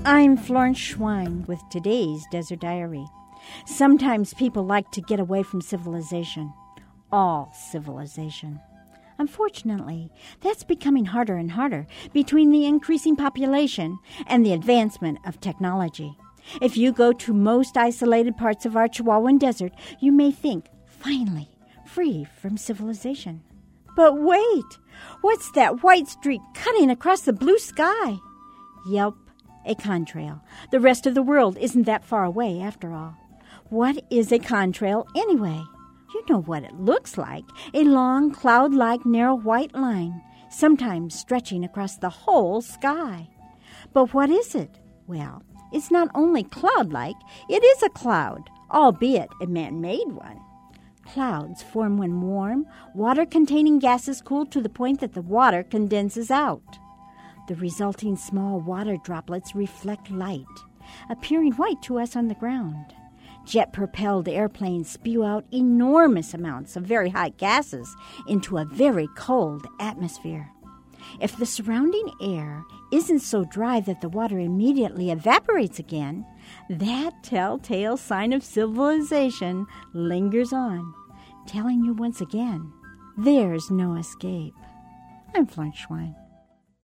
I'm Florence Schwein with today's Desert Diary. Sometimes people like to get away from civilization. All civilization. Unfortunately, that's becoming harder and harder between the increasing population and the advancement of technology. If you go to most isolated parts of our Chihuahuan Desert, you may think, finally, free from civilization. But wait! What's that white streak cutting across the blue sky? Yelp, a contrail. The rest of the world isn't that far away, after all. What is a contrail, anyway? You know what it looks like, a long, cloud-like, narrow white line, sometimes stretching across the whole sky. But what is it? Well, it's not only cloud-like, it is a cloud, albeit a man-made one. Clouds form when warm, water-containing gases cool to the point that the water condenses out. The resulting small water droplets reflect light, appearing white to us on the ground. Jet-propelled airplanes spew out enormous amounts of very hot gases into a very cold atmosphere. If the surrounding air isn't so dry that the water immediately evaporates again, that telltale sign of civilization lingers on, telling you once again, there's no escape. I'm Florence Schwein.